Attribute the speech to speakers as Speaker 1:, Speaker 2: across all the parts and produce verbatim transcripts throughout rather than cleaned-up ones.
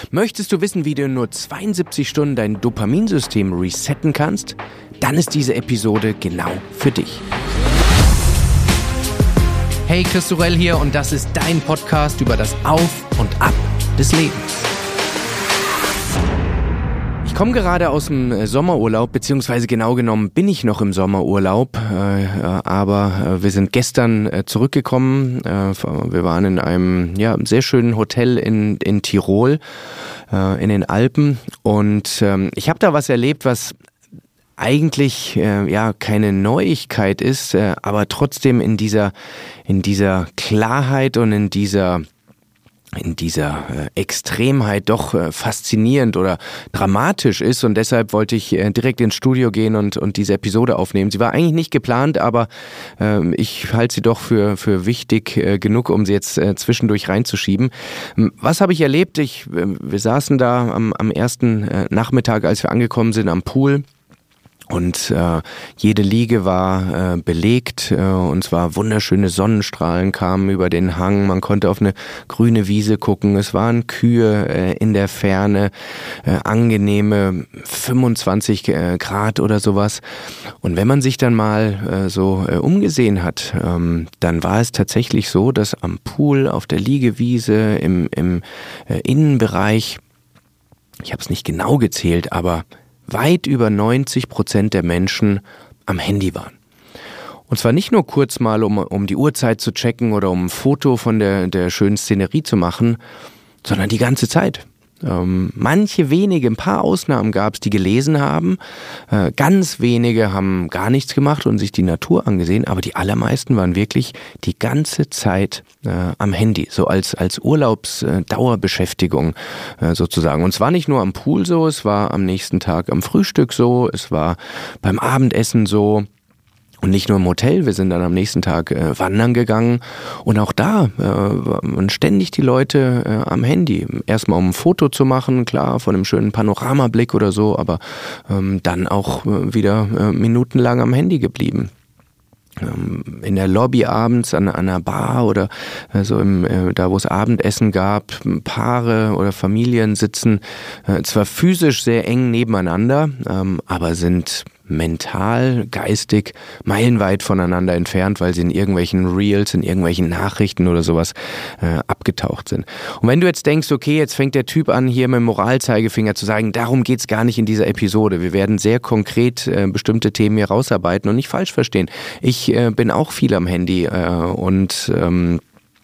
Speaker 1: Möchtest du wissen, wie du in nur zweiundsiebzig Stunden dein Dopaminsystem resetten kannst? Dann ist diese Episode genau für dich. Hey, Chris Sorel hier und das ist dein Podcast über das Auf und Ab des Lebens. Ich komme gerade aus dem Sommerurlaub, beziehungsweise genau genommen bin ich noch im Sommerurlaub, äh, aber wir sind gestern äh, zurückgekommen. Äh, wir waren in einem ja, sehr schönen Hotel in, in Tirol, äh, in den Alpen, und ähm, ich habe da was erlebt, was eigentlich äh, ja keine Neuigkeit ist, äh, aber trotzdem in dieser in dieser Klarheit und in dieser in dieser äh, Extremheit doch äh, faszinierend oder dramatisch ist, und deshalb wollte ich äh, direkt ins Studio gehen und und diese Episode aufnehmen. Sie war eigentlich nicht geplant, aber äh, ich halte sie doch für für wichtig äh, genug, um sie jetzt äh, zwischendurch reinzuschieben. Was habe ich erlebt? Ich äh, wir saßen da am am ersten äh, Nachmittag, als wir angekommen sind, am Pool. Und äh, jede Liege war äh, belegt, äh, und zwar wunderschöne Sonnenstrahlen kamen über den Hang. Man konnte auf eine grüne Wiese gucken. Es waren Kühe äh, in der Ferne, äh, angenehme fünfundzwanzig äh, Grad oder sowas. Und wenn man sich dann mal äh, so äh, umgesehen hat, ähm, dann war es tatsächlich so, dass am Pool, auf der Liegewiese, im, im äh, Innenbereich, ich habe es nicht genau gezählt, aber weit über neunzig Prozent der Menschen am Handy waren. Und zwar nicht nur kurz mal, um, um die Uhrzeit zu checken oder um ein Foto von der, der schönen Szenerie zu machen, sondern die ganze Zeit. Ähm, manche wenige, ein paar Ausnahmen gab es, die gelesen haben. Äh, ganz wenige haben gar nichts gemacht und sich die Natur angesehen, aber die allermeisten waren wirklich die ganze Zeit äh, am Handy, so als als Urlaubsdauerbeschäftigung äh, sozusagen. Und es war nicht nur am Pool so, es war am nächsten Tag am Frühstück so, es war beim Abendessen so. Und nicht nur im Hotel, wir sind dann am nächsten Tag äh, wandern gegangen, und auch da äh, waren ständig die Leute äh, am Handy. Erstmal um ein Foto zu machen, klar, von einem schönen Panoramablick oder so, aber ähm, dann auch äh, wieder äh, minutenlang am Handy geblieben. Ähm, in der Lobby abends an, an einer Bar oder äh, so im, äh, da, wo es Abendessen gab, Paare oder Familien sitzen äh, zwar physisch sehr eng nebeneinander, ähm, aber sind mental, geistig meilenweit voneinander entfernt, weil sie in irgendwelchen Reels, in irgendwelchen Nachrichten oder sowas äh, abgetaucht sind. Und wenn du jetzt denkst, okay, jetzt fängt der Typ an, hier mit dem Moralzeigefinger zu sagen, darum geht's gar nicht in dieser Episode. Wir werden sehr konkret äh, bestimmte Themen hier rausarbeiten und nicht falsch verstehen. Ich äh, bin auch viel am Handy äh, und ähm,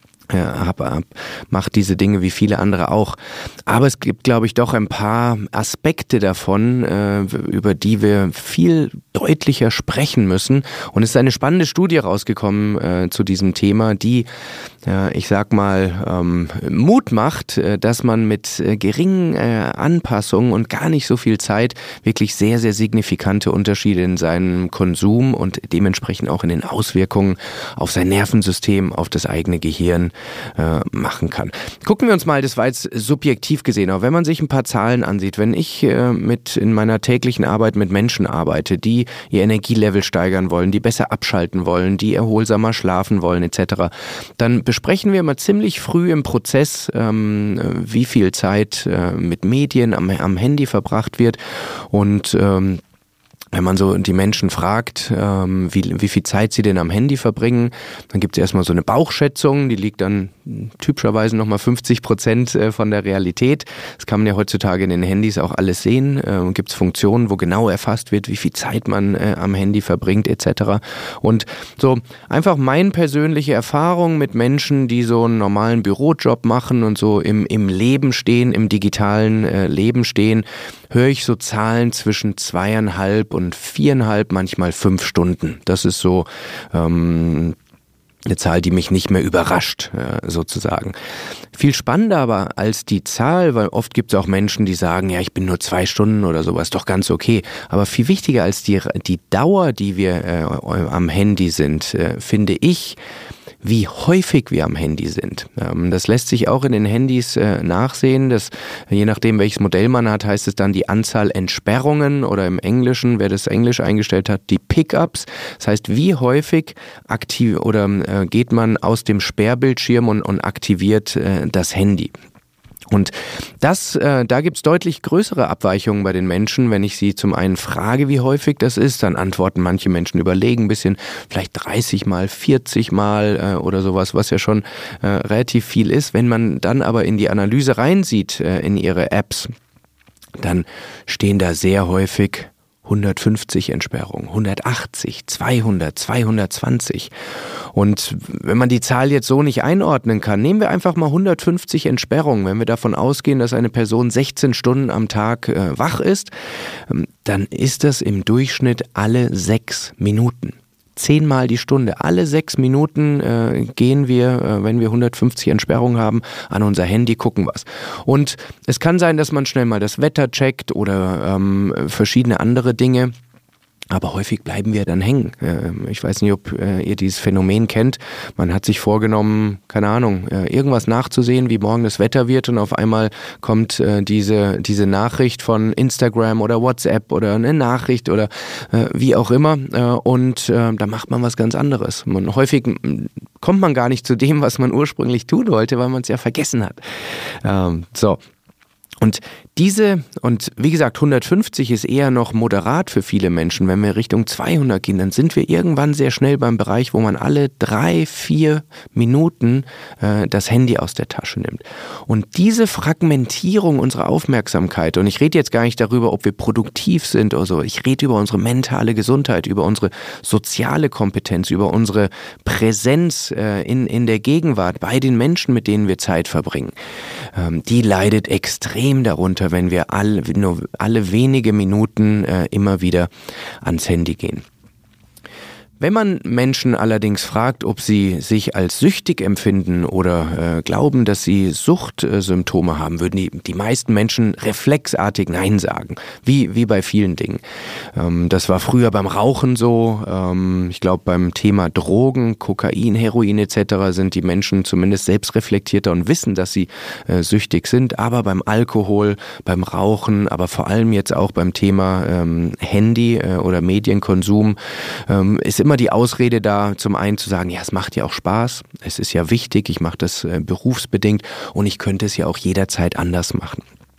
Speaker 1: Ja, hab, hab, macht diese Dinge wie viele andere auch. Aber es gibt, glaube ich, doch ein paar Aspekte davon, äh, über die wir viel deutlicher sprechen müssen. Und es ist eine spannende Studie rausgekommen äh, zu diesem Thema, die, äh, ich sag mal, ähm, Mut macht, äh, dass man mit äh, geringen äh, Anpassungen und gar nicht so viel Zeit wirklich sehr, sehr signifikante Unterschiede in seinem Konsum und dementsprechend auch in den Auswirkungen auf sein Nervensystem, auf das eigene Gehirn Äh, machen kann. Gucken wir uns mal, das war jetzt subjektiv gesehen, aber wenn man sich ein paar Zahlen ansieht, wenn ich äh, mit in meiner täglichen Arbeit mit Menschen arbeite, die ihr Energielevel steigern wollen, die besser abschalten wollen, die erholsamer schlafen wollen et cetera, dann besprechen wir mal ziemlich früh im Prozess, ähm, wie viel Zeit äh, mit Medien am, am Handy verbracht wird, und ähm, wenn man so die Menschen fragt, ähm, wie, wie viel Zeit sie denn am Handy verbringen, dann gibt es erstmal so eine Bauchschätzung, die liegt dann typischerweise nochmal fünfzig Prozent von der Realität. Das kann man ja heutzutage in den Handys auch alles sehen. Äh, gibt es Funktionen, wo genau erfasst wird, wie viel Zeit man äh, am Handy verbringt et cetera. Und so einfach meine persönliche Erfahrung mit Menschen, die so einen normalen Bürojob machen und so im, im Leben stehen, im digitalen äh, Leben stehen, höre ich so Zahlen zwischen zweieinhalb und viereinhalb, manchmal fünf Stunden. Das ist so ähm, eine Zahl, die mich nicht mehr überrascht, äh, sozusagen. Viel spannender aber als die Zahl, weil oft gibt es auch Menschen, die sagen, ja, ich bin nur zwei Stunden oder sowas, doch ganz okay. Aber viel wichtiger als die, die Dauer, die wir äh, am Handy sind, äh, finde ich, wie häufig wir am Handy sind. Das lässt sich auch in den Handys nachsehen. Das, je nachdem, welches Modell man hat, heißt es dann die Anzahl Entsperrungen oder im Englischen, wer das Englisch eingestellt hat, die Pickups. Das heißt, wie häufig aktiv oder geht man aus dem Sperrbildschirm und, und aktiviert das Handy. Und das, äh, da gibt's deutlich größere Abweichungen bei den Menschen. Wenn ich sie zum einen frage, wie häufig das ist, dann antworten manche Menschen überlegen ein bisschen, vielleicht dreißig Mal, vierzig Mal äh, oder sowas, was ja schon äh, relativ viel ist. Wenn man dann aber in die Analyse reinsieht, äh, in ihre Apps, dann stehen da sehr häufig hundertfünfzig Entsperrungen, hundertachtzig, zweihundert, zweihundertzwanzig. Und wenn man die Zahl jetzt so nicht einordnen kann, nehmen wir einfach mal hundertfünfzig Entsperrungen. Wenn wir davon ausgehen, dass eine Person sechzehn Stunden am Tag äh, wach ist, dann ist das im Durchschnitt alle sechs Minuten. Zehnmal die Stunde. Alle sechs Minuten äh, gehen wir, äh, wenn wir hundertfünfzig Entsperrungen haben, an unser Handy, gucken was. Und es kann sein, dass man schnell mal das Wetter checkt oder ähm, verschiedene andere Dinge. Aber häufig bleiben wir dann hängen. Ich weiß nicht, ob ihr dieses Phänomen kennt. Man hat sich vorgenommen, keine Ahnung, irgendwas nachzusehen, wie morgen das Wetter wird, und auf einmal kommt diese diese Nachricht von Instagram oder WhatsApp oder eine Nachricht oder wie auch immer, und da macht man was ganz anderes. Man, häufig kommt man gar nicht zu dem, was man ursprünglich tun wollte, weil man es ja vergessen hat. So. Und diese, und wie gesagt, hundertfünfzig ist eher noch moderat für viele Menschen. Wenn wir Richtung zweihundert gehen, dann sind wir irgendwann sehr schnell beim Bereich, wo man alle drei, vier Minuten äh, das Handy aus der Tasche nimmt. Und diese Fragmentierung unserer Aufmerksamkeit, und ich rede jetzt gar nicht darüber, ob wir produktiv sind oder so, ich rede über unsere mentale Gesundheit, über unsere soziale Kompetenz, über unsere Präsenz äh, in, in der Gegenwart bei den Menschen, mit denen wir Zeit verbringen. Ähm, die leidet extrem darunter, wenn wir alle, nur alle wenige Minuten äh, immer wieder ans Handy gehen. Wenn man Menschen allerdings fragt, ob sie sich als süchtig empfinden oder äh, glauben, dass sie Suchtsymptome haben, würden die, die meisten Menschen reflexartig Nein sagen, wie, wie bei vielen Dingen. Ähm, das war früher beim Rauchen so. Ähm, ich glaube, beim Thema Drogen, Kokain, Heroin et cetera sind die Menschen zumindest selbst reflektierter und wissen, dass sie äh, süchtig sind. Aber beim Alkohol, beim Rauchen, aber vor allem jetzt auch beim Thema ähm, Handy äh, oder Medienkonsum ähm, ist immer die Ausrede da, zum einen zu sagen, ja, es macht ja auch Spaß, es ist ja wichtig, ich mache das äh, berufsbedingt und ich könnte es ja auch jederzeit anders machen.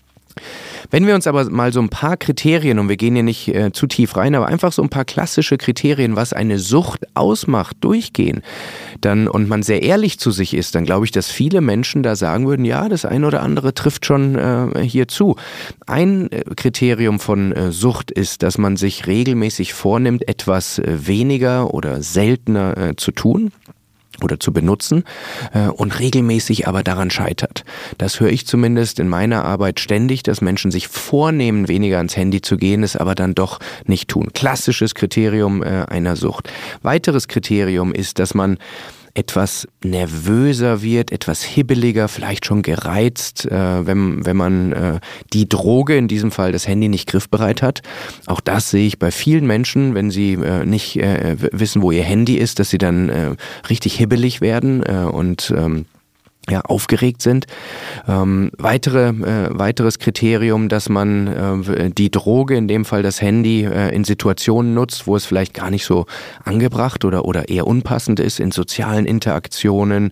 Speaker 1: Wenn wir uns aber mal so ein paar Kriterien, und wir gehen hier nicht äh, zu tief rein, aber einfach so ein paar klassische Kriterien, was eine Sucht ausmacht, durchgehen, dann, und man sehr ehrlich zu sich ist, dann glaube ich, dass viele Menschen da sagen würden, ja, das eine oder andere trifft schon äh, hier zu. Ein äh, Kriterium von äh, Sucht ist, dass man sich regelmäßig vornimmt, etwas äh, weniger oder seltener äh, zu tun oder zu benutzen äh, und regelmäßig aber daran scheitert. Das höre ich zumindest in meiner Arbeit ständig, dass Menschen sich vornehmen, weniger ans Handy zu gehen, es aber dann doch nicht tun. Klassisches Kriterium äh, einer Sucht. Weiteres Kriterium ist, dass man etwas nervöser wird, etwas hibbeliger, vielleicht schon gereizt, äh, wenn, wenn man äh, die Droge, in diesem Fall das Handy, nicht griffbereit hat. Auch das sehe ich bei vielen Menschen, wenn sie äh, nicht äh, wissen, wo ihr Handy ist, dass sie dann äh, richtig hibbelig werden äh, und ähm, ja, aufgeregt sind. Ähm, weitere, äh, weiteres Kriterium, dass man äh, die Droge, in dem Fall das Handy, äh, in Situationen nutzt, wo es vielleicht gar nicht so angebracht oder, oder eher unpassend ist, in sozialen Interaktionen,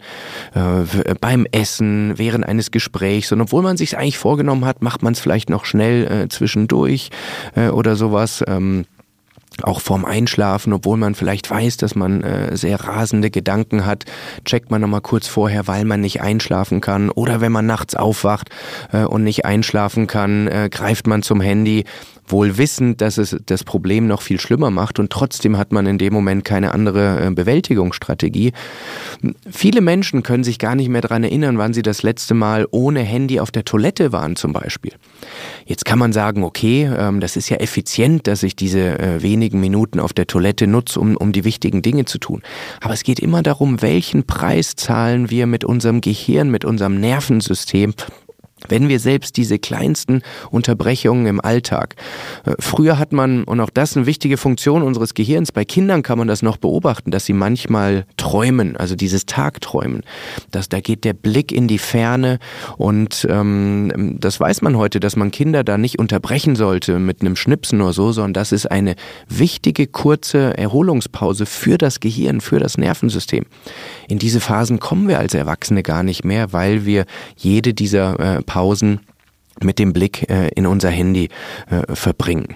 Speaker 1: äh, beim Essen, während eines Gesprächs. Und obwohl man sich eigentlich vorgenommen hat, macht man es vielleicht noch schnell äh, zwischendurch äh, oder sowas. Ähm, Auch vorm Einschlafen, obwohl man vielleicht weiß, dass man äh, sehr rasende Gedanken hat, checkt man nochmal kurz vorher, weil man nicht einschlafen kann. Oder wenn man nachts aufwacht äh, und nicht einschlafen kann, äh, greift man zum Handy, wohl wissend, dass es das Problem noch viel schlimmer macht, und trotzdem hat man in dem Moment keine andere äh, Bewältigungsstrategie. Viele Menschen können sich gar nicht mehr daran erinnern, wann sie das letzte Mal ohne Handy auf der Toilette waren zum Beispiel. Jetzt kann man sagen, okay, ähm, das ist ja effizient, dass ich diese äh, wenigen Minuten auf der Toilette nutze, um, um die wichtigen Dinge zu tun. Aber es geht immer darum, welchen Preis zahlen wir mit unserem Gehirn, mit unserem Nervensystem, wenn wir selbst diese kleinsten Unterbrechungen im Alltag. Früher hat man, und auch das eine wichtige Funktion unseres Gehirns, bei Kindern kann man das noch beobachten, dass sie manchmal träumen, also dieses Tagträumen. Das, da geht der Blick in die Ferne, und ähm, das weiß man heute, dass man Kinder da nicht unterbrechen sollte mit einem Schnipsen oder so, sondern das ist eine wichtige, kurze Erholungspause für das Gehirn, für das Nervensystem. In diese Phasen kommen wir als Erwachsene gar nicht mehr, weil wir jede dieser äh, Pausen mit dem Blick äh, in unser Handy äh, verbringen.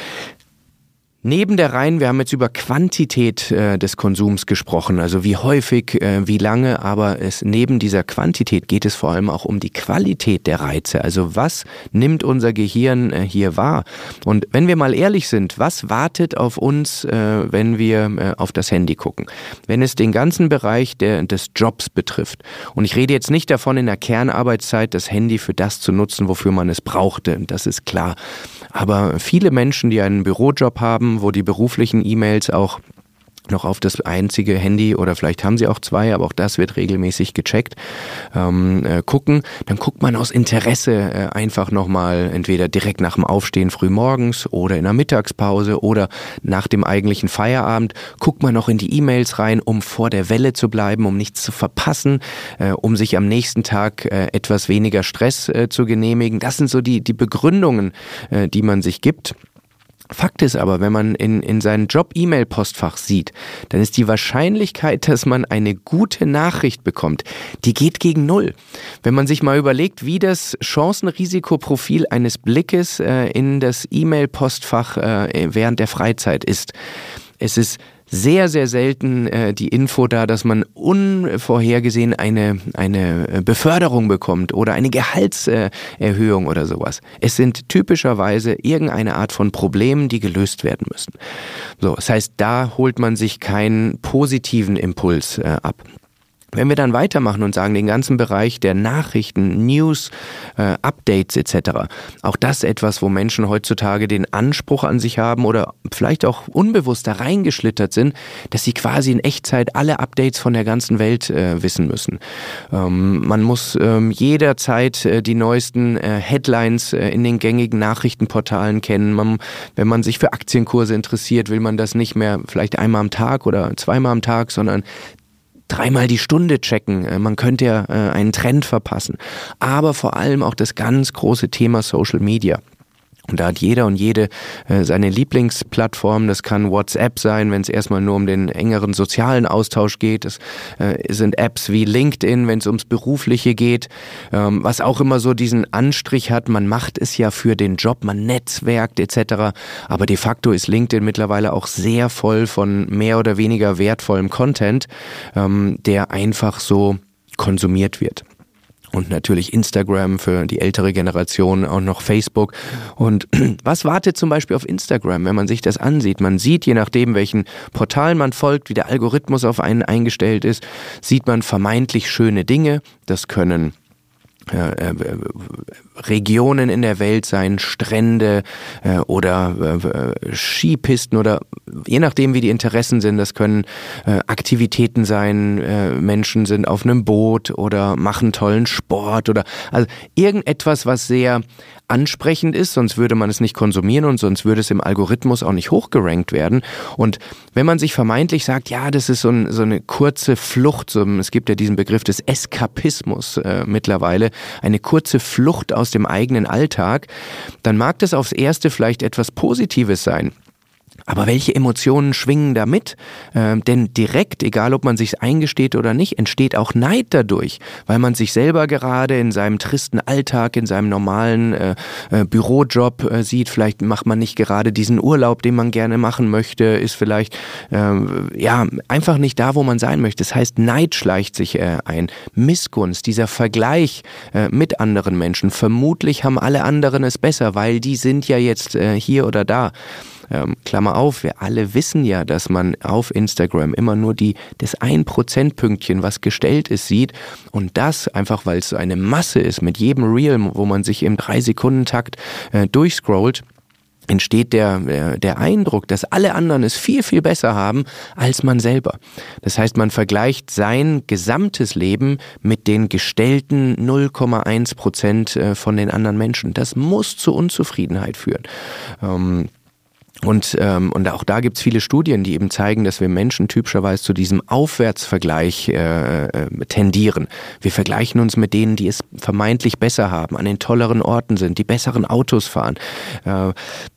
Speaker 1: Neben der rein, wir haben jetzt über Quantität äh, des Konsums gesprochen, also wie häufig, äh, wie lange, aber es neben dieser Quantität geht es vor allem auch um die Qualität der Reize. Also was nimmt unser Gehirn äh, hier wahr? Und wenn wir mal ehrlich sind, was wartet auf uns, äh, wenn wir äh, auf das Handy gucken? Wenn es den ganzen Bereich der, des Jobs betrifft. Und ich rede jetzt nicht davon, in der Kernarbeitszeit das Handy für das zu nutzen, wofür man es brauchte. Das ist klar. Aber viele Menschen, die einen Bürojob haben, wo die beruflichen E-Mails auch noch auf das einzige Handy oder vielleicht haben sie auch zwei, aber auch das wird regelmäßig gecheckt, ähm, äh, gucken, dann guckt man aus Interesse äh, einfach nochmal entweder direkt nach dem Aufstehen früh morgens oder in der Mittagspause oder nach dem eigentlichen Feierabend, guckt man noch in die E-Mails rein, um vor der Welle zu bleiben, um nichts zu verpassen, äh, um sich am nächsten Tag äh, etwas weniger Stress äh, zu genehmigen. Das sind so die, die Begründungen, äh, die man sich gibt. Fakt ist aber, wenn man in, in seinen Job-E-Mail-Postfach sieht, dann ist die Wahrscheinlichkeit, dass man eine gute Nachricht bekommt, die geht gegen Null. Wenn man sich mal überlegt, wie das Chancen-Risikoprofil eines Blickes äh, in das E-Mail-Postfach äh, während der Freizeit ist. Es ist sehr, sehr selten äh, die Info da, dass man unvorhergesehen eine, eine Beförderung bekommt oder eine Gehaltserhöhung äh, oder sowas. Es sind typischerweise irgendeine Art von Problemen, die gelöst werden müssen. So, das heißt, da holt man sich keinen positiven Impuls äh, ab. Wenn wir dann weitermachen und sagen, den ganzen Bereich der Nachrichten, News, äh, Updates et cetera, auch das etwas, wo Menschen heutzutage den Anspruch an sich haben oder vielleicht auch unbewusst da reingeschlittert sind, dass sie quasi in Echtzeit alle Updates von der ganzen Welt äh, wissen müssen. Ähm, man muss ähm, jederzeit äh, die neuesten äh, Headlines äh, in den gängigen Nachrichtenportalen kennen. Man, wenn man sich für Aktienkurse interessiert, will man das nicht mehr vielleicht einmal am Tag oder zweimal am Tag, sondern dreimal die Stunde checken. Man könnte ja äh, einen Trend verpassen. Aber vor allem auch das ganz große Thema Social Media. Und da hat jeder und jede äh, seine Lieblingsplattform. Das kann WhatsApp sein, wenn es erstmal nur um den engeren sozialen Austausch geht. Es äh, sind Apps wie LinkedIn, wenn es ums Berufliche geht. Ähm, was auch immer so diesen Anstrich hat, man macht es ja für den Job, man netzwerkt et cetera. Aber de facto ist LinkedIn mittlerweile auch sehr voll von mehr oder weniger wertvollem Content, ähm, der einfach so konsumiert wird. Und natürlich Instagram für die ältere Generation, auch noch Facebook. Und was wartet zum Beispiel auf Instagram, wenn man sich das ansieht? Man sieht, je nachdem, welchen Portalen man folgt, wie der Algorithmus auf einen eingestellt ist, sieht man vermeintlich schöne Dinge. Das können Äh, äh, Regionen in der Welt sein, Strände äh, oder äh, Skipisten oder je nachdem, wie die Interessen sind. Das können äh, Aktivitäten sein, äh, Menschen sind auf einem Boot oder machen tollen Sport oder also irgendetwas, was sehr ansprechend ist, sonst würde man es nicht konsumieren und sonst würde es im Algorithmus auch nicht hochgerankt werden. Und wenn man sich vermeintlich sagt, ja, das ist so, ein, so eine kurze Flucht, so, es gibt ja diesen Begriff des Eskapismus äh, mittlerweile, eine kurze Flucht aus dem eigenen Alltag, dann mag das aufs Erste vielleicht etwas Positives sein. Aber welche Emotionen schwingen da mit? Ähm, denn direkt, egal ob man sich eingesteht oder nicht, entsteht auch Neid dadurch, weil man sich selber gerade in seinem tristen Alltag, in seinem normalen äh, äh, Bürojob äh, sieht. Vielleicht macht man nicht gerade diesen Urlaub, den man gerne machen möchte, ist vielleicht äh, ja einfach nicht da, wo man sein möchte. Das heißt, Neid schleicht sich äh, ein. Missgunst, dieser Vergleich äh, mit anderen Menschen. Vermutlich haben alle anderen es besser, weil die sind ja jetzt äh, hier oder da. Ähm, Klammer auf, wir alle wissen ja, dass man auf Instagram immer nur die das ein Prozent Pünktchen, was gestellt ist, sieht und das einfach, weil es so eine Masse ist mit jedem Reel, wo man sich im drei Sekunden Takt äh, durchscrollt, entsteht der, der, der Eindruck, dass alle anderen es viel, viel besser haben als man selber. Das heißt, man vergleicht sein gesamtes Leben mit den gestellten null Komma eins Prozent von den anderen Menschen. Das muss zu Unzufriedenheit führen. Ähm, Und, ähm, und auch da gibt's viele Studien, die eben zeigen, dass wir Menschen typischerweise zu diesem Aufwärtsvergleich äh, äh, tendieren. Wir vergleichen uns mit denen, die es vermeintlich besser haben, an den tolleren Orten sind, die besseren Autos fahren. Äh,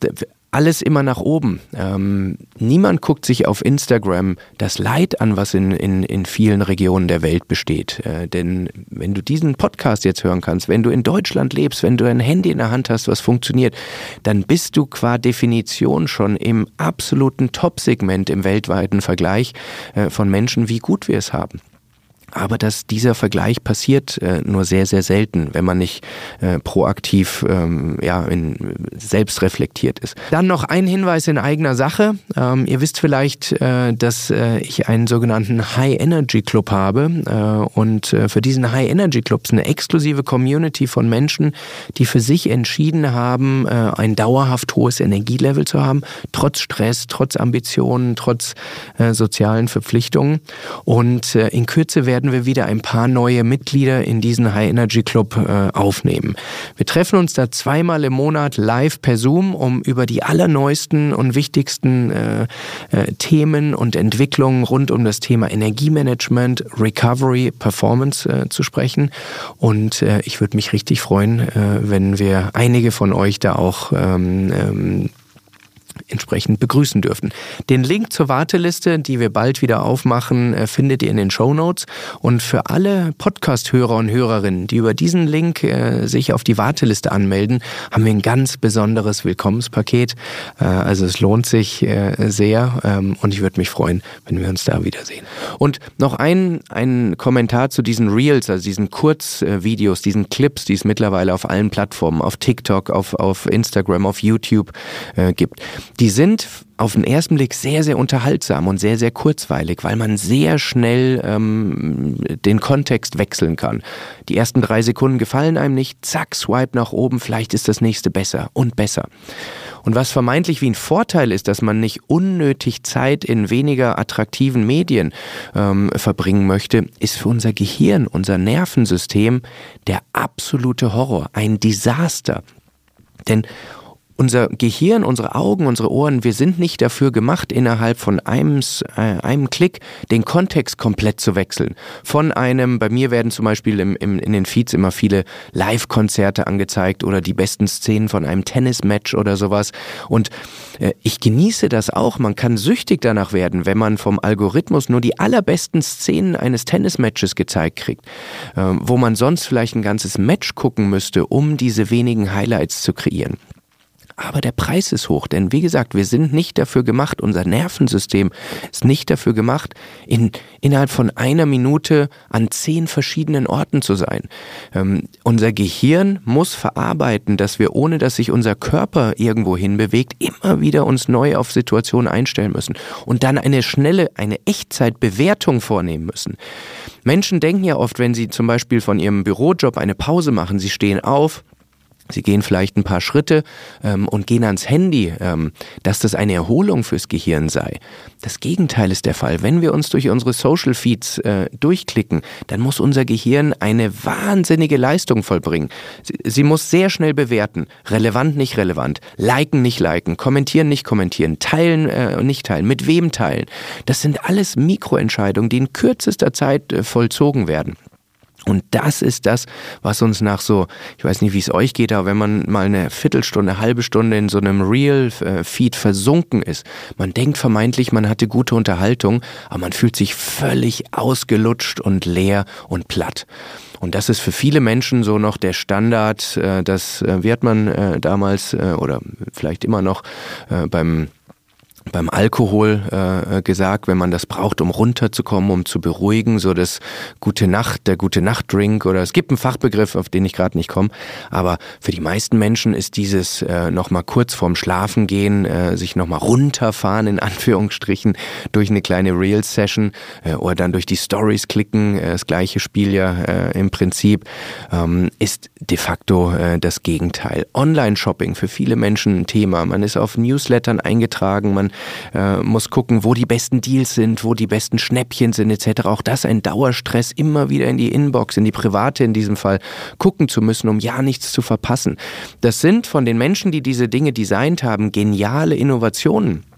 Speaker 1: alles immer nach oben. Ähm, niemand guckt sich auf Instagram das Leid an, was in, in, in vielen Regionen der Welt besteht. Äh, denn wenn du diesen Podcast jetzt hören kannst, wenn du in Deutschland lebst, wenn du ein Handy in der Hand hast, was funktioniert, dann bist du qua Definition schon im absoluten Top-Segment im weltweiten Vergleich äh, von Menschen, wie gut wir es haben. Aber dass dieser Vergleich passiert äh, nur sehr, sehr selten, wenn man nicht äh, proaktiv ähm, ja, in, selbst reflektiert ist. Dann noch ein Hinweis in eigener Sache. Ähm, ihr wisst vielleicht, äh, dass äh, ich einen sogenannten High-Energy-Club habe. Äh, und äh, für diesen High-Energy-Club ist eine exklusive Community von Menschen, die für sich entschieden haben, äh, ein dauerhaft hohes Energielevel zu haben, trotz Stress, trotz Ambitionen, trotz äh, sozialen Verpflichtungen. Und äh, in Kürze werden werden wir wieder ein paar neue Mitglieder in diesen High Energy Club äh, aufnehmen. Wir treffen uns da zweimal im Monat live per Zoom, um über die allerneuesten und wichtigsten äh, äh, Themen und Entwicklungen rund um das Thema Energiemanagement, Recovery, Performance äh, zu sprechen. Und äh, ich würde mich richtig freuen, äh, wenn wir einige von euch da auch ähm, ähm, entsprechend begrüßen dürfen. Den Link zur Warteliste, die wir bald wieder aufmachen, findet ihr in den Shownotes. Und für alle Podcast-Hörer und Hörerinnen, die über diesen Link äh, sich auf die Warteliste anmelden, haben wir ein ganz besonderes Willkommenspaket. Äh, also es lohnt sich äh, sehr ähm, und ich würde mich freuen, wenn wir uns da wiedersehen. Und noch ein, ein Kommentar zu diesen Reels, also diesen Kurzvideos, diesen Clips, die es mittlerweile auf allen Plattformen, auf TikTok, auf, auf Instagram, auf YouTube äh, gibt. Die sind auf den ersten Blick sehr, sehr unterhaltsam und sehr, sehr kurzweilig, weil man sehr schnell ähm, den Kontext wechseln kann. Die ersten drei Sekunden gefallen einem nicht, zack, swipe nach oben, vielleicht ist das nächste besser und besser. Und was vermeintlich wie ein Vorteil ist, dass man nicht unnötig Zeit in weniger attraktiven Medien ähm, verbringen möchte, ist für unser Gehirn, unser Nervensystem der absolute Horror, ein Desaster. Denn unser Gehirn, unsere Augen, unsere Ohren, wir sind nicht dafür gemacht, innerhalb von einem, äh, einem Klick den Kontext komplett zu wechseln. Von einem, bei mir werden zum Beispiel im, im, in den Feeds immer viele Live-Konzerte angezeigt oder die besten Szenen von einem Tennismatch oder sowas. Und äh, ich genieße das auch. Man kann süchtig danach werden, wenn man vom Algorithmus nur die allerbesten Szenen eines Tennismatches gezeigt kriegt, äh, wo man sonst vielleicht ein ganzes Match gucken müsste, um diese wenigen Highlights zu kreieren. Aber der Preis ist hoch, denn wie gesagt, wir sind nicht dafür gemacht, unser Nervensystem ist nicht dafür gemacht, in, innerhalb von einer Minute an zehn verschiedenen Orten zu sein. Ähm, unser Gehirn muss verarbeiten, dass wir, ohne dass sich unser Körper irgendwo hinbewegt, immer wieder uns neu auf Situationen einstellen müssen und dann eine schnelle, eine Echtzeitbewertung vornehmen müssen. Menschen denken ja oft, wenn sie zum Beispiel von ihrem Bürojob eine Pause machen, sie stehen auf, Sie gehen vielleicht ein paar Schritte ähm, und gehen ans Handy, ähm, dass das eine Erholung fürs Gehirn sei. Das Gegenteil ist der Fall. Wenn wir uns durch unsere Social Feeds äh, durchklicken, dann muss unser Gehirn eine wahnsinnige Leistung vollbringen. Sie, sie muss sehr schnell bewerten. Relevant, nicht relevant. Liken, nicht liken. Kommentieren, nicht kommentieren. Teilen, äh, nicht teilen. Mit wem teilen. Das sind alles Mikroentscheidungen, die in kürzester Zeit äh, vollzogen werden. Und das ist das, was uns nach so, ich weiß nicht, wie es euch geht, aber wenn man mal eine Viertelstunde, eine halbe Stunde in so einem Reel-Feed versunken ist, man denkt vermeintlich, man hatte gute Unterhaltung, aber man fühlt sich völlig ausgelutscht und leer und platt. Und das ist für viele Menschen so noch der Standard, das, wie hat man damals oder vielleicht immer noch beim beim Alkohol äh, gesagt, wenn man das braucht, um runterzukommen, um zu beruhigen, so das gute Nacht, der gute Nacht-Drink oder es gibt einen Fachbegriff, auf den ich gerade nicht komme, aber für die meisten Menschen ist dieses äh, nochmal kurz vorm Schlafengehen, äh, sich nochmal runterfahren, in Anführungsstrichen, durch eine kleine Reels-Session äh, oder dann durch die Stories klicken, äh, das gleiche Spiel ja äh, im Prinzip, ähm, ist de facto äh, das Gegenteil. Online-Shopping für viele Menschen ein Thema, man ist auf Newslettern eingetragen, man äh, muss gucken, wo die besten Deals sind, wo die besten Schnäppchen sind et cetera. Auch das ein Dauerstress, immer wieder in die Inbox, in die private in diesem Fall, gucken zu müssen, um ja nichts zu verpassen. Das sind von den Menschen, die diese Dinge designt haben, geniale Innovationen.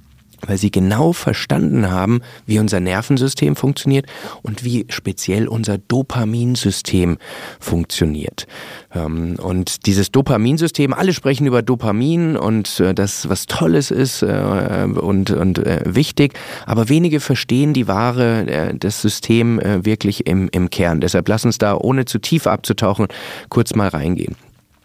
Speaker 1: weil sie genau verstanden haben, wie unser Nervensystem funktioniert und wie speziell unser Dopaminsystem funktioniert. Und dieses Dopaminsystem, alle sprechen über Dopamin und das was Tolles ist und, und wichtig, aber wenige verstehen die Wahre, das System wirklich im, im Kern. Deshalb lass uns da, ohne zu tief abzutauchen, kurz mal reingehen.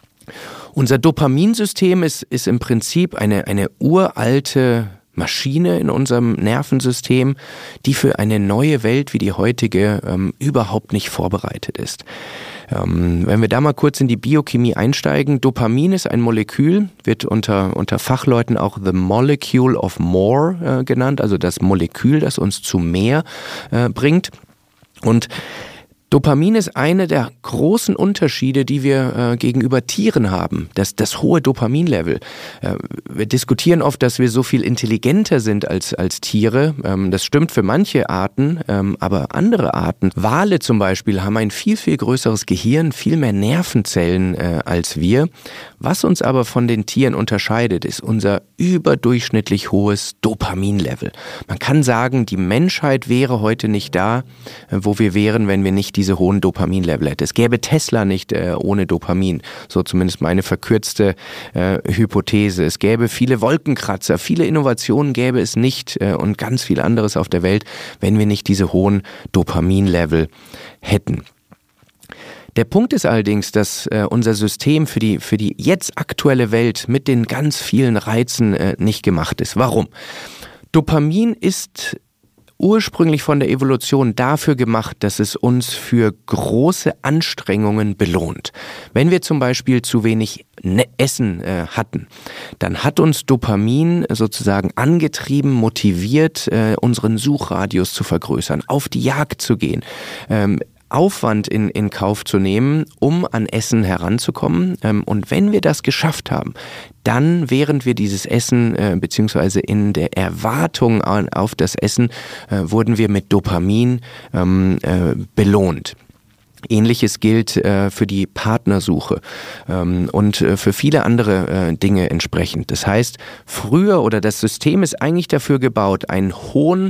Speaker 1: Unser Dopaminsystem ist, ist im Prinzip eine, eine uralte Maschine in unserem Nervensystem, die für eine neue Welt wie die heutige ähm, überhaupt nicht vorbereitet ist. Ähm, wenn wir da mal kurz in die Biochemie einsteigen, Dopamin ist ein Molekül, wird unter, unter Fachleuten auch the molecule of more äh, genannt, also das Molekül, das uns zu mehr äh, bringt. Und Dopamin ist eine der großen Unterschiede, die wir äh, gegenüber Tieren haben, das, das hohe Dopaminlevel. Äh, wir diskutieren oft, dass wir so viel intelligenter sind als, als Tiere. Ähm, das stimmt für manche Arten, ähm, aber andere Arten, Wale zum Beispiel, haben ein viel, viel größeres Gehirn, viel mehr Nervenzellen äh, als wir. Was uns aber von den Tieren unterscheidet, ist unser überdurchschnittlich hohes Dopaminlevel. Man kann sagen, die Menschheit wäre heute nicht da, äh, wo wir wären, wenn wir nicht diese hohen Dopaminlevel hätte. Es gäbe Tesla nicht äh, ohne Dopamin, so zumindest meine verkürzte äh, Hypothese. Es gäbe viele Wolkenkratzer, viele Innovationen gäbe es nicht äh, und ganz viel anderes auf der Welt, wenn wir nicht diese hohen Dopaminlevel hätten. Der Punkt ist allerdings, dass äh, unser System für die, für die jetzt aktuelle Welt mit den ganz vielen Reizen äh, nicht gemacht ist. Warum? Dopamin ist ursprünglich von der Evolution dafür gemacht, dass es uns für große Anstrengungen belohnt. Wenn wir zum Beispiel zu wenig Essen äh, hatten, dann hat uns Dopamin sozusagen angetrieben, motiviert, äh, unseren Suchradius zu vergrößern, auf die Jagd zu gehen, ähm, Aufwand in, in Kauf zu nehmen, um an Essen heranzukommen. Und wenn wir das geschafft haben, dann, während wir dieses Essen, äh, beziehungsweise in der Erwartung auf das Essen, äh, wurden wir mit Dopamin ähm, äh, belohnt. Ähnliches gilt äh, für die Partnersuche ähm, und äh, für viele andere äh, Dinge entsprechend. Das heißt, früher oder das System ist eigentlich dafür gebaut, einen hohen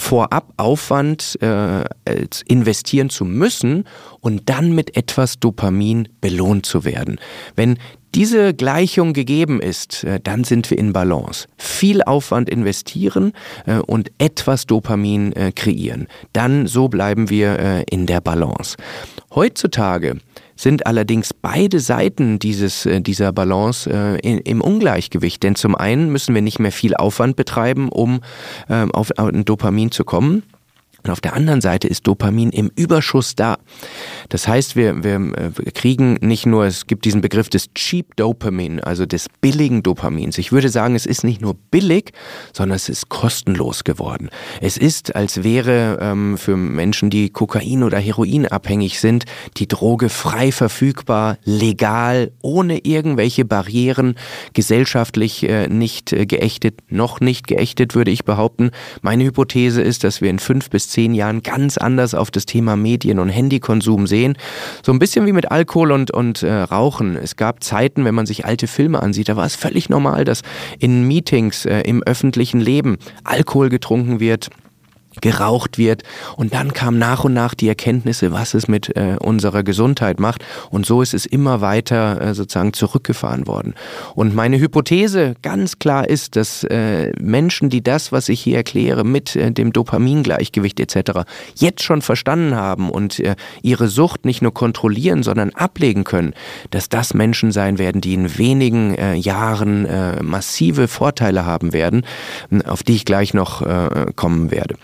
Speaker 1: Vorabaufwand äh, investieren zu müssen und dann mit etwas Dopamin belohnt zu werden. Wenn diese Gleichung gegeben ist, dann sind wir in Balance. Viel Aufwand investieren und etwas Dopamin kreieren. Dann so bleiben wir in der Balance. Heutzutage sind allerdings beide Seiten dieses, dieser Balance im Ungleichgewicht. Denn zum einen müssen wir nicht mehr viel Aufwand betreiben, um auf ein Dopamin zu kommen. Und auf der anderen Seite ist Dopamin im Überschuss da. Das heißt, wir, wir, wir kriegen nicht nur, es gibt diesen Begriff des Cheap Dopamin, also des billigen Dopamins. Ich würde sagen, es ist nicht nur billig, sondern es ist kostenlos geworden. Es ist, als wäre ähm, für Menschen, die Kokain- oder Heroin abhängig sind, die Droge frei verfügbar, legal, ohne irgendwelche Barrieren, gesellschaftlich äh, nicht äh, geächtet, noch nicht geächtet, würde ich behaupten. Meine Hypothese ist, dass wir in fünf bis zehn Jahren ganz anders auf das Thema Medien- und Handykonsum sehen. So ein bisschen wie mit Alkohol und, und äh, Rauchen. Es gab Zeiten, wenn man sich alte Filme ansieht, da war es völlig normal, dass in Meetings, äh, im öffentlichen Leben Alkohol getrunken wird, geraucht wird und dann kam nach und nach die Erkenntnisse, was es mit äh, unserer Gesundheit macht und so ist es immer weiter äh, sozusagen zurückgefahren worden. Und meine Hypothese ganz klar ist, dass äh, Menschen, die das, was ich hier erkläre, mit äh, dem Dopamingleichgewicht et cetera jetzt schon verstanden haben und äh, ihre Sucht nicht nur kontrollieren, sondern ablegen können, dass das Menschen sein werden, die in wenigen äh, Jahren äh, massive Vorteile haben werden, auf die ich gleich noch äh, kommen werde.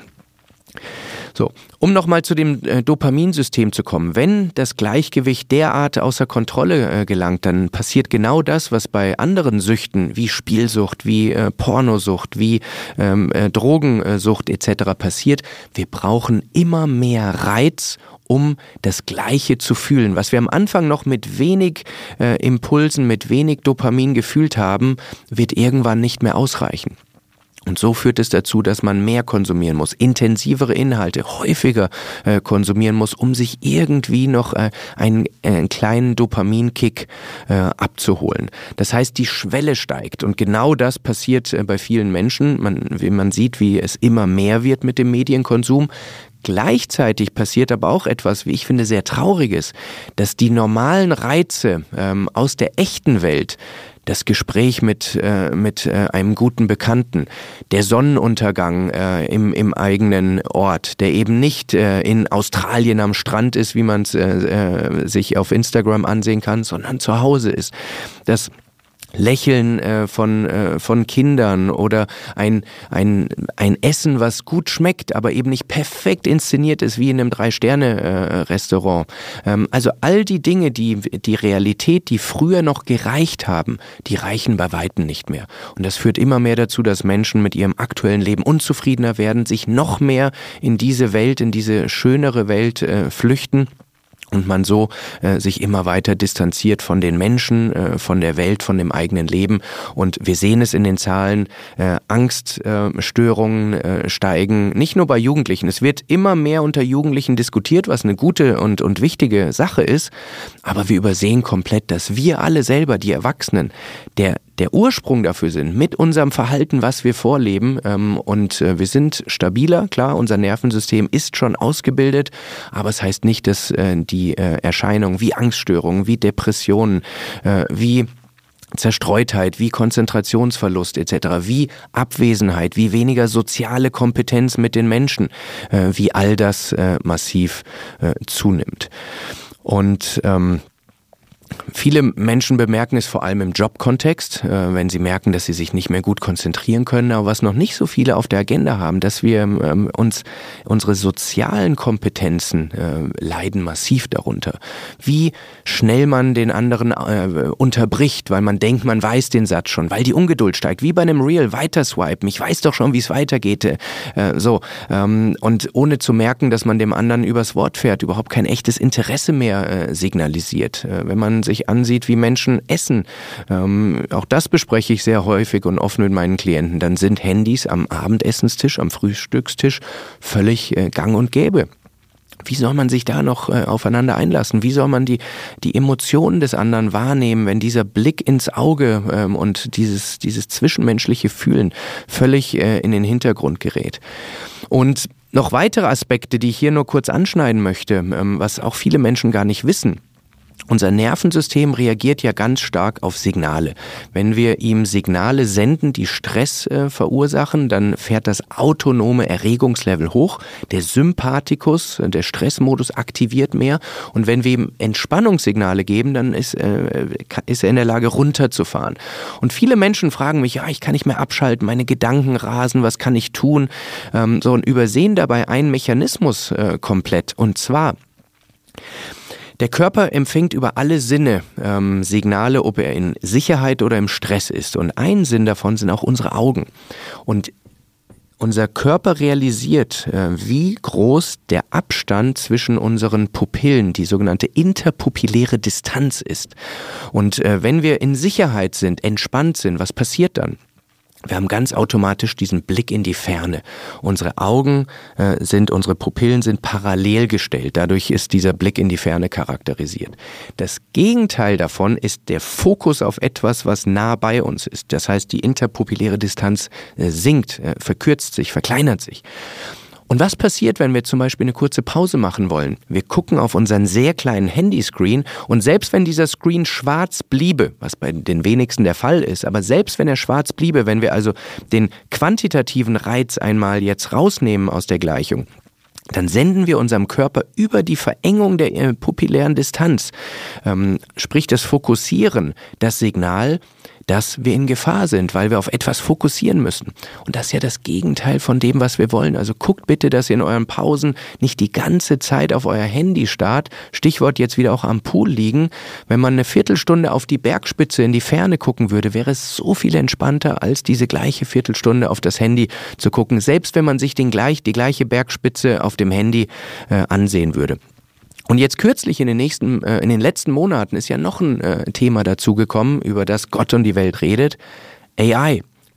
Speaker 1: So, um nochmal zu dem äh, Dopaminsystem zu kommen. Wenn das Gleichgewicht derart außer Kontrolle äh, gelangt, dann passiert genau das, was bei anderen Süchten wie Spielsucht, wie äh, Pornosucht, wie ähm, äh, Drogensucht et cetera passiert. Wir brauchen immer mehr Reiz, um das Gleiche zu fühlen. Was wir am Anfang noch mit wenig äh, Impulsen, mit wenig Dopamin gefühlt haben, wird irgendwann nicht mehr ausreichen. Und so führt es dazu, dass man mehr konsumieren muss, intensivere Inhalte, häufiger äh, konsumieren muss, um sich irgendwie noch äh, einen, äh, einen kleinen Dopaminkick äh, abzuholen. Das heißt, die Schwelle steigt und genau das passiert äh, bei vielen Menschen. Man, wie man sieht, wie es immer mehr wird mit dem Medienkonsum. Gleichzeitig passiert aber auch etwas, wie ich finde, sehr Trauriges, dass die normalen Reize ähm, aus der echten Welt, das Gespräch mit, äh, mit äh, einem guten Bekannten, der Sonnenuntergang äh, im, im eigenen Ort, der eben nicht äh, in Australien am Strand ist, wie man es äh, äh, sich auf Instagram ansehen kann, sondern zu Hause ist. Das Lächeln äh, von äh, von Kindern oder ein ein ein Essen, was gut schmeckt, aber eben nicht perfekt inszeniert ist wie in einem Drei-Sterne-Restaurant. Ähm, also all die Dinge, die die Realität, die früher noch gereicht haben, die reichen bei Weitem nicht mehr. Und das führt immer mehr dazu, dass Menschen mit ihrem aktuellen Leben unzufriedener werden, sich noch mehr in diese Welt, in diese schönere Welt äh, flüchten. Und man so äh, sich immer weiter distanziert von den Menschen, äh, von der Welt, von dem eigenen Leben. Und wir sehen es in den Zahlen, äh, Angststörungen äh, äh, steigen, nicht nur bei Jugendlichen. Es wird immer mehr unter Jugendlichen diskutiert, was eine gute und, und wichtige Sache ist. Aber wir übersehen komplett, dass wir alle selber, die Erwachsenen, der der Ursprung dafür sind, mit unserem Verhalten, was wir vorleben. Ähm, und äh, wir sind stabiler, klar, unser Nervensystem ist schon ausgebildet, aber es heißt nicht, dass äh, die äh, Erscheinungen wie Angststörungen, wie Depressionen, äh, wie Zerstreutheit, wie Konzentrationsverlust et cetera, wie Abwesenheit, wie weniger soziale Kompetenz mit den Menschen, äh, wie all das äh, massiv äh, zunimmt. Und ähm, viele Menschen bemerken es vor allem im Jobkontext, äh, wenn sie merken, dass sie sich nicht mehr gut konzentrieren können. Aber was noch nicht so viele auf der Agenda haben, dass wir ähm, uns, unsere sozialen Kompetenzen äh, leiden massiv darunter. Wie schnell man den anderen äh, unterbricht, weil man denkt, man weiß den Satz schon, weil die Ungeduld steigt, wie bei einem Reel, weiter swipen, ich weiß doch schon, wie es weitergeht. Äh, so ähm, und ohne zu merken, dass man dem anderen übers Wort fährt, überhaupt kein echtes Interesse mehr äh, signalisiert. Äh, wenn man sich ansieht, wie Menschen essen. Ähm, auch das bespreche ich sehr häufig und offen mit meinen Klienten. Dann sind Handys am Abendessenstisch, am Frühstückstisch völlig äh, gang und gäbe. Wie soll man sich da noch äh, aufeinander einlassen? Wie soll man die, die Emotionen des anderen wahrnehmen, wenn dieser Blick ins Auge ähm, und dieses, dieses zwischenmenschliche Fühlen völlig äh, in den Hintergrund gerät? Und noch weitere Aspekte, die ich hier nur kurz anschneiden möchte, ähm, was auch viele Menschen gar nicht wissen. Unser Nervensystem reagiert ja ganz stark auf Signale. Wenn wir ihm Signale senden, die Stress äh, verursachen, dann fährt das autonome Erregungslevel hoch. Der Sympathikus, der Stressmodus aktiviert mehr. Und wenn wir ihm Entspannungssignale geben, dann ist, äh, ist er in der Lage runterzufahren. Und viele Menschen fragen mich, ja, ich kann nicht mehr abschalten, meine Gedanken rasen, was kann ich tun? Ähm, so und übersehen dabei einen Mechanismus äh, komplett. Und zwar: Der Körper empfängt über alle Sinne ähm, Signale, ob er in Sicherheit oder im Stress ist. Und ein Sinn davon sind auch unsere Augen. Und unser Körper realisiert, äh, wie groß der Abstand zwischen unseren Pupillen, die sogenannte interpupilläre Distanz ist. Und äh, wenn wir in Sicherheit sind, entspannt sind, was passiert dann? Wir haben ganz automatisch diesen Blick in die Ferne. Unsere Augen äh, sind, unsere Pupillen sind parallel gestellt. Dadurch ist dieser Blick in die Ferne charakterisiert. Das Gegenteil davon ist der Fokus auf etwas, was nah bei uns ist. Das heißt, die interpupilläre Distanz äh, sinkt, äh, verkürzt sich, verkleinert sich. Und was passiert, wenn wir zum Beispiel eine kurze Pause machen wollen? Wir gucken auf unseren sehr kleinen Handyscreen und selbst wenn dieser Screen schwarz bliebe, was bei den wenigsten der Fall ist, aber selbst wenn er schwarz bliebe, wenn wir also den quantitativen Reiz einmal jetzt rausnehmen aus der Gleichung, dann senden wir unserem Körper über die Verengung der äh, pupillären Distanz, ähm, sprich das Fokussieren, das Signal, dass wir in Gefahr sind, weil wir auf etwas fokussieren müssen. Und das ist ja das Gegenteil von dem, was wir wollen. Also guckt bitte, dass ihr in euren Pausen nicht die ganze Zeit auf euer Handy starrt. Stichwort jetzt wieder auch am Pool liegen. Wenn man eine Viertelstunde auf die Bergspitze in die Ferne gucken würde, wäre es so viel entspannter, als diese gleiche Viertelstunde auf das Handy zu gucken. Selbst wenn man sich den gleich, die gleiche Bergspitze auf dem Handy äh, ansehen würde. Und jetzt kürzlich in den nächsten, äh, in den letzten Monaten ist ja noch ein äh, Thema dazugekommen, über das Gott und die Welt redet. A I,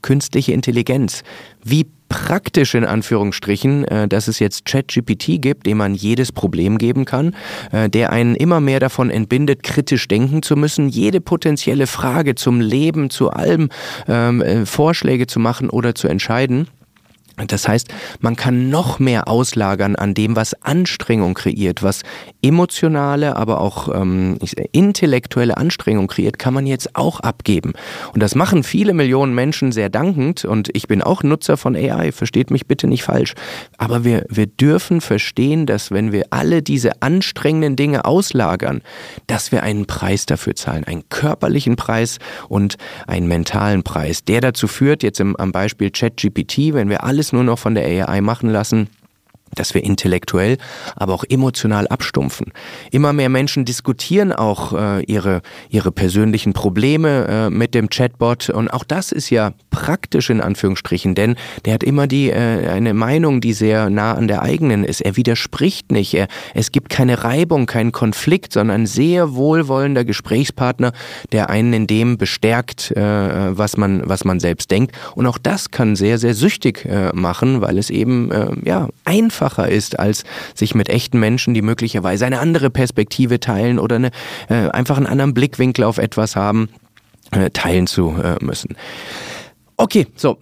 Speaker 1: künstliche Intelligenz. Wie praktisch in Anführungsstrichen, äh, dass es jetzt ChatGPT gibt, dem man jedes Problem geben kann, äh, der einen immer mehr davon entbindet, kritisch denken zu müssen, jede potenzielle Frage zum Leben, zu allem ähm, äh, Vorschläge zu machen oder zu entscheiden. Das heißt, man kann noch mehr auslagern an dem, was Anstrengung kreiert, was emotionale, aber auch ähm, intellektuelle Anstrengung kreiert, kann man jetzt auch abgeben. Und das machen viele Millionen Menschen sehr dankend und ich bin auch Nutzer von A I, versteht mich bitte nicht falsch. Aber wir, wir dürfen verstehen, dass wenn wir alle diese anstrengenden Dinge auslagern, dass wir einen Preis dafür zahlen, einen körperlichen Preis und einen mentalen Preis, der dazu führt, jetzt im, am Beispiel ChatGPT, wenn wir alles nur noch von der A I machen lassen, dass wir intellektuell, aber auch emotional abstumpfen. Immer mehr Menschen diskutieren auch äh, ihre ihre persönlichen Probleme äh, mit dem Chatbot und auch das ist ja praktisch in Anführungsstrichen, denn der hat immer die äh, eine Meinung, die sehr nah an der eigenen ist. Er widerspricht nicht, er, es gibt keine Reibung, keinen Konflikt, sondern ein sehr wohlwollender Gesprächspartner, der einen in dem bestärkt, äh, was man was man selbst denkt. Und auch das kann sehr sehr süchtig äh, machen, weil es eben äh, ja einfach ist, als sich mit echten Menschen, die möglicherweise eine andere Perspektive teilen oder eine, äh, einfach einen anderen Blickwinkel auf etwas haben, äh, teilen zu äh, müssen. Okay, so.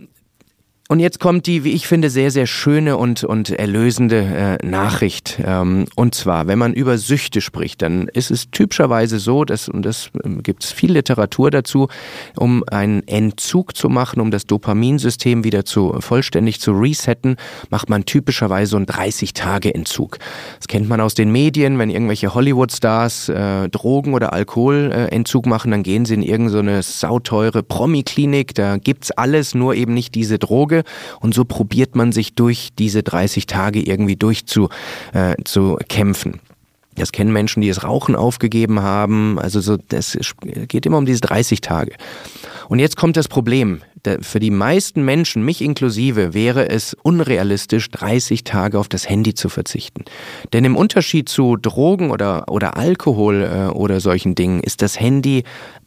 Speaker 1: Und jetzt kommt die, wie ich finde, sehr, sehr schöne und, und erlösende äh, Nachricht. Ähm, und zwar, wenn man über Süchte spricht, dann ist es typischerweise so, dass, und das äh, gibt es viel Literatur dazu, um einen Entzug zu machen, um das Dopaminsystem wieder zu vollständig zu resetten, macht man typischerweise so einen dreißig-Tage-Entzug. Das kennt man aus den Medien, wenn irgendwelche Hollywood-Stars äh, Drogen- oder Alkoholentzug machen, dann gehen sie in irgendeine sauteure Promi-Klinik, da gibt's alles, nur eben nicht diese Droge. Und so probiert man sich durch diese dreißig Tage irgendwie durchzu äh, zu kämpfen. Das kennen Menschen, die das Rauchen aufgegeben haben. Also so, das geht immer um diese dreißig Tage. Und jetzt kommt das Problem. Für die meisten Menschen, mich inklusive, wäre es unrealistisch, dreißig Tage auf das Handy zu verzichten. Denn im Unterschied zu Drogen oder, oder Alkohol äh, oder solchen Dingen ist das Handy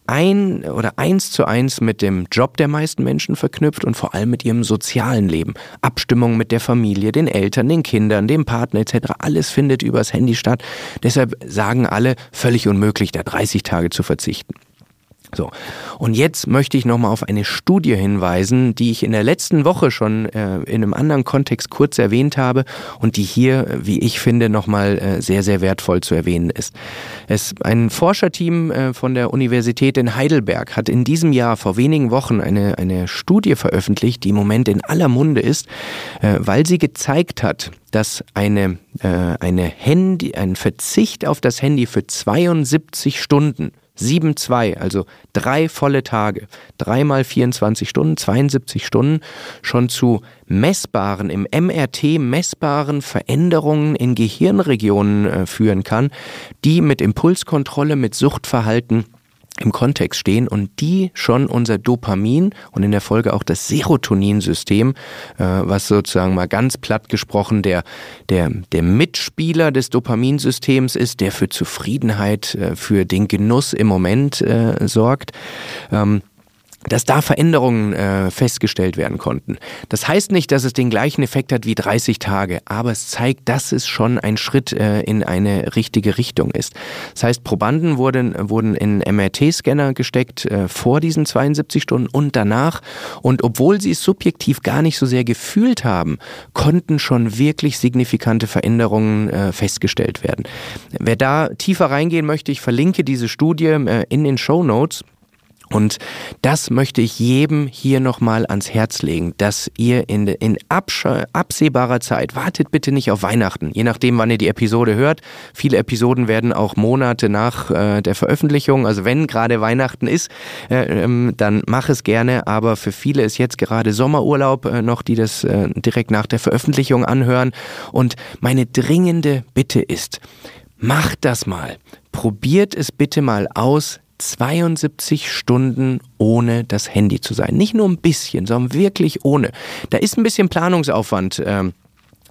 Speaker 1: ein oder eins zu eins mit dem Job der meisten Menschen verknüpft und vor allem mit ihrem sozialen Leben. Abstimmung mit der Familie, den Eltern, den Kindern, dem Partner et cetera. Alles findet übers Handy statt. Deshalb sagen alle, völlig unmöglich, da dreißig Tage zu verzichten. So, und jetzt möchte ich nochmal auf eine Studie hinweisen, die ich in der letzten Woche schon äh, in einem anderen Kontext kurz erwähnt habe und die hier, wie ich finde, nochmal äh, sehr, sehr wertvoll zu erwähnen ist. Es, ein Forscherteam äh, von der Universität in Heidelberg hat in diesem Jahr vor wenigen Wochen eine, eine Studie veröffentlicht, die im Moment in aller Munde ist, äh, weil sie gezeigt hat, dass eine, äh, eine Handy, ein Verzicht auf das Handy für zweiundsiebzig Stunden sieben zwei, also drei volle Tage, drei mal vierundzwanzig Stunden, zweiundsiebzig Stunden, schon zu messbaren, im M R T messbaren Veränderungen in Gehirnregionen äh, führen kann, die mit Impulskontrolle, mit Suchtverhalten im Kontext stehen und die schon unser Dopamin und in der Folge auch das Serotoninsystem, äh, was sozusagen mal ganz platt gesprochen der, der, der Mitspieler des Dopaminsystems ist, der für Zufriedenheit, äh, für den Genuss im Moment äh, sorgt, ähm, dass da Veränderungen äh, festgestellt werden konnten. Das heißt nicht, dass es den gleichen Effekt hat wie dreißig Tage, aber es zeigt, dass es schon ein Schritt äh, in eine richtige Richtung ist. Das heißt, Probanden wurden, wurden in M R T-Scanner gesteckt äh, vor diesen zweiundsiebzig Stunden und danach. Und obwohl sie es subjektiv gar nicht so sehr gefühlt haben, konnten schon wirklich signifikante Veränderungen äh, festgestellt werden. Wer da tiefer reingehen möchte, ich verlinke diese Studie äh, in den Shownotes. Und das möchte ich jedem hier nochmal ans Herz legen, dass ihr in, in absch- absehbarer Zeit, wartet bitte nicht auf Weihnachten, je nachdem, wann ihr die Episode hört. Viele Episoden werden auch Monate nach äh, der Veröffentlichung, also wenn gerade Weihnachten ist, äh, ähm, dann mach es gerne. Aber für viele ist jetzt gerade Sommerurlaub äh, noch, die das äh, direkt nach der Veröffentlichung anhören. Und meine dringende Bitte ist, macht das mal. Probiert es bitte mal aus, zweiundsiebzig Stunden ohne das Handy zu sein. Nicht nur ein bisschen, sondern wirklich ohne. Da ist ein bisschen Planungsaufwand ähm,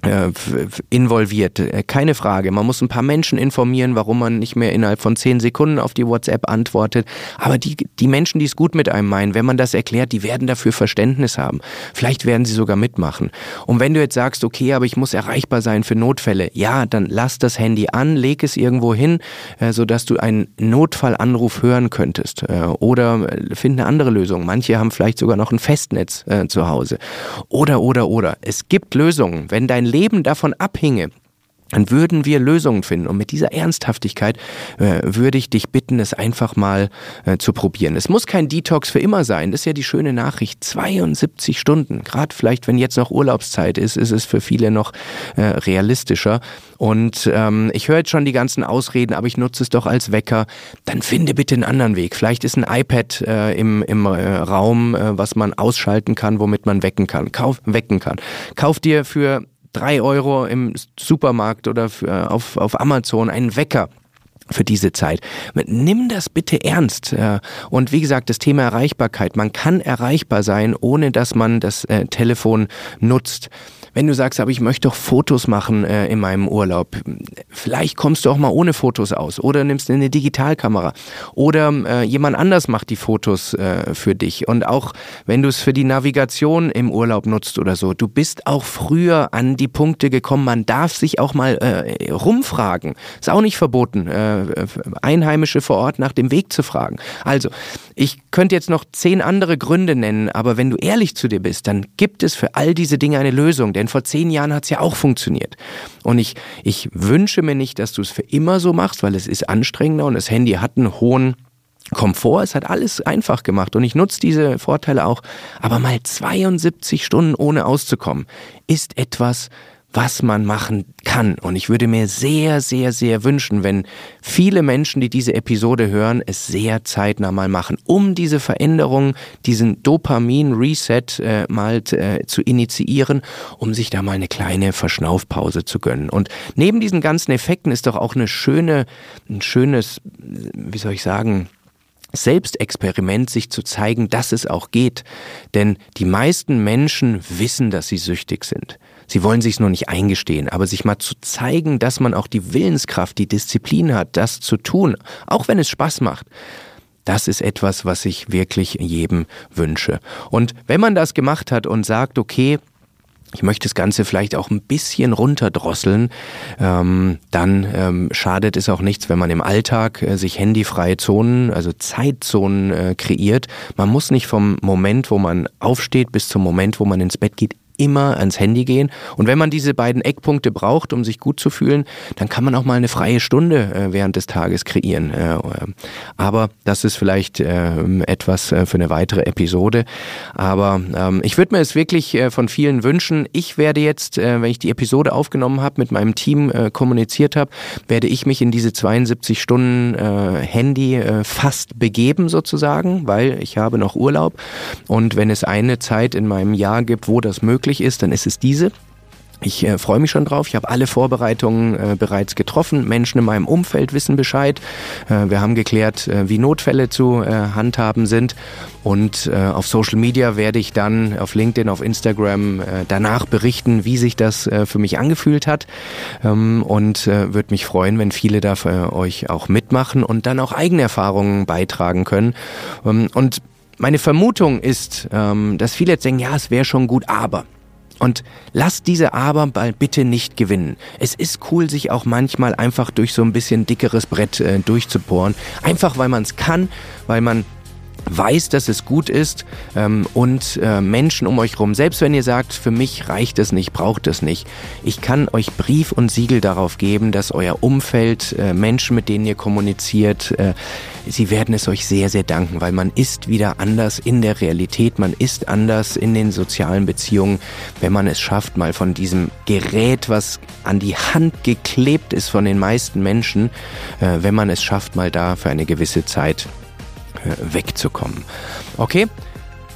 Speaker 1: involviert, keine Frage. Man muss ein paar Menschen informieren, warum man nicht mehr innerhalb von zehn Sekunden auf die WhatsApp antwortet. Aber die, die Menschen, die es gut mit einem meinen, wenn man das erklärt, die werden dafür Verständnis haben. Vielleicht werden sie sogar mitmachen. Und wenn du jetzt sagst, okay, aber ich muss erreichbar sein für Notfälle, ja, dann lass das Handy an, leg es irgendwo hin, sodass du einen Notfallanruf hören könntest. Oder find eine andere Lösung. Manche haben vielleicht sogar noch ein Festnetz zu Hause. Oder, oder, oder. Es gibt Lösungen. Wenn dein Leben davon abhinge, dann würden wir Lösungen finden. Und mit dieser Ernsthaftigkeit äh, würde ich dich bitten, es einfach mal äh, zu probieren. Es muss kein Detox für immer sein. Das ist ja die schöne Nachricht. zweiundsiebzig Stunden. Gerade vielleicht, wenn jetzt noch Urlaubszeit ist, ist es für viele noch äh, realistischer. Und ähm, ich höre jetzt schon die ganzen Ausreden, aber ich nutze es doch als Wecker. Dann finde bitte einen anderen Weg. Vielleicht ist ein iPad äh, im, im äh, Raum, äh, was man ausschalten kann, womit man wecken kann. Kauf, wecken kann. Kauf dir für drei Euro im Supermarkt oder für, auf, auf Amazon einen Wecker für diese Zeit. Nimm das bitte ernst. Und wie gesagt, das Thema Erreichbarkeit. Man kann erreichbar sein, ohne dass man das äh, Telefon nutzt. Wenn du sagst, aber ich möchte doch Fotos machen äh, in meinem Urlaub, vielleicht kommst du auch mal ohne Fotos aus oder nimmst eine Digitalkamera oder äh, jemand anders macht die Fotos äh, für dich. Und auch wenn du es für die Navigation im Urlaub nutzt oder so, du bist auch früher an die Punkte gekommen, man darf sich auch mal äh, rumfragen. Ist auch nicht verboten, äh, Einheimische vor Ort nach dem Weg zu fragen. Also, ich könnte jetzt noch zehn andere Gründe nennen, aber wenn du ehrlich zu dir bist, dann gibt es für all diese Dinge eine Lösung. Denn vor zehn Jahren hat es ja auch funktioniert. Und ich, ich wünsche mir nicht, dass du es für immer so machst, weil es ist anstrengender und das Handy hat einen hohen Komfort. Es hat alles einfach gemacht und ich nutze diese Vorteile auch. Aber mal zweiundsiebzig Stunden ohne auszukommen, ist etwas, was man machen kann. Und ich würde mir sehr, sehr, sehr wünschen, wenn viele Menschen, die diese Episode hören, es sehr zeitnah mal machen, um diese Veränderung, diesen Dopamin-Reset äh, mal äh, zu initiieren, um sich da mal eine kleine Verschnaufpause zu gönnen. Und neben diesen ganzen Effekten ist doch auch eine schöne, ein schönes, wie soll ich sagen, Selbstexperiment, sich zu zeigen, dass es auch geht. Denn die meisten Menschen wissen, dass sie süchtig sind. Sie wollen sich es nur nicht eingestehen, aber sich mal zu zeigen, dass man auch die Willenskraft, die Disziplin hat, das zu tun, auch wenn es Spaß macht. Das ist etwas, was ich wirklich jedem wünsche. Und wenn man das gemacht hat und sagt, okay, ich möchte das Ganze vielleicht auch ein bisschen runterdrosseln, ähm, dann ähm, schadet es auch nichts, wenn man im Alltag äh, sich handyfreie Zonen, also Zeitzonen äh, kreiert. Man muss nicht vom Moment, wo man aufsteht, bis zum Moment, wo man ins Bett geht, immer ans Handy gehen. Und wenn man diese beiden Eckpunkte braucht, um sich gut zu fühlen, dann kann man auch mal eine freie Stunde äh, während des Tages kreieren. Äh, aber das ist vielleicht äh, etwas äh, für eine weitere Episode. Aber ähm, ich würde mir es wirklich äh, von vielen wünschen. Ich werde jetzt, äh, wenn ich die Episode aufgenommen habe, mit meinem Team äh, kommuniziert habe, werde ich mich in diese zweiundsiebzig Stunden äh, Handy äh, fast begeben sozusagen, weil ich habe noch Urlaub. Und wenn es eine Zeit in meinem Jahr gibt, wo das möglich ist, dann ist es diese. Ich äh, freue mich schon drauf. Ich habe alle Vorbereitungen äh, bereits getroffen. Menschen in meinem Umfeld wissen Bescheid. Äh, wir haben geklärt, äh, wie Notfälle zu äh, handhaben sind. Und äh, auf Social Media werde ich dann auf LinkedIn, auf Instagram äh, danach berichten, wie sich das äh, für mich angefühlt hat. Ähm, und äh, würde mich freuen, wenn viele da für euch auch mitmachen und dann auch eigene Erfahrungen beitragen können. Ähm, und meine Vermutung ist, ähm, dass viele jetzt denken, ja, es wäre schon gut, aber... Und lasst diese Aber bald bitte nicht gewinnen. Es ist cool, sich auch manchmal einfach durch so ein bisschen dickeres Brett äh, durchzubohren. Einfach, weil man es kann, weil man weiß, dass es gut ist ähm, und äh, Menschen um euch rum, selbst wenn ihr sagt, für mich reicht es nicht, braucht es nicht, ich kann euch Brief und Siegel darauf geben, dass euer Umfeld, äh, Menschen, mit denen ihr kommuniziert, äh, sie werden es euch sehr, sehr danken, weil man ist wieder anders in der Realität, man ist anders in den sozialen Beziehungen, wenn man es schafft, mal von diesem Gerät, was an die Hand geklebt ist von den meisten Menschen, äh, wenn man es schafft, mal da für eine gewisse Zeit wegzukommen. Okay?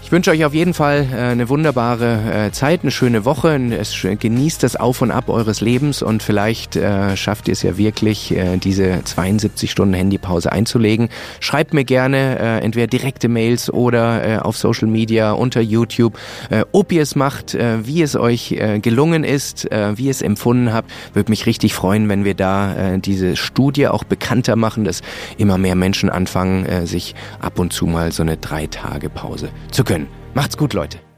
Speaker 1: Ich wünsche euch auf jeden Fall äh, eine wunderbare äh, Zeit, eine schöne Woche. Es, genießt das Auf und Ab eures Lebens und vielleicht äh, schafft ihr es ja wirklich, äh, diese zweiundsiebzig Stunden Handypause einzulegen. Schreibt mir gerne äh, entweder direkte Mails oder äh, auf Social Media, unter YouTube, äh, ob ihr es macht, äh, wie es euch äh, gelungen ist, äh, wie ihr es empfunden habt. Würde mich richtig freuen, wenn wir da äh, diese Studie auch bekannter machen, dass immer mehr Menschen anfangen, äh, sich ab und zu mal so eine Drei-Tage-Pause zu gönnen. Macht's gut, Leute.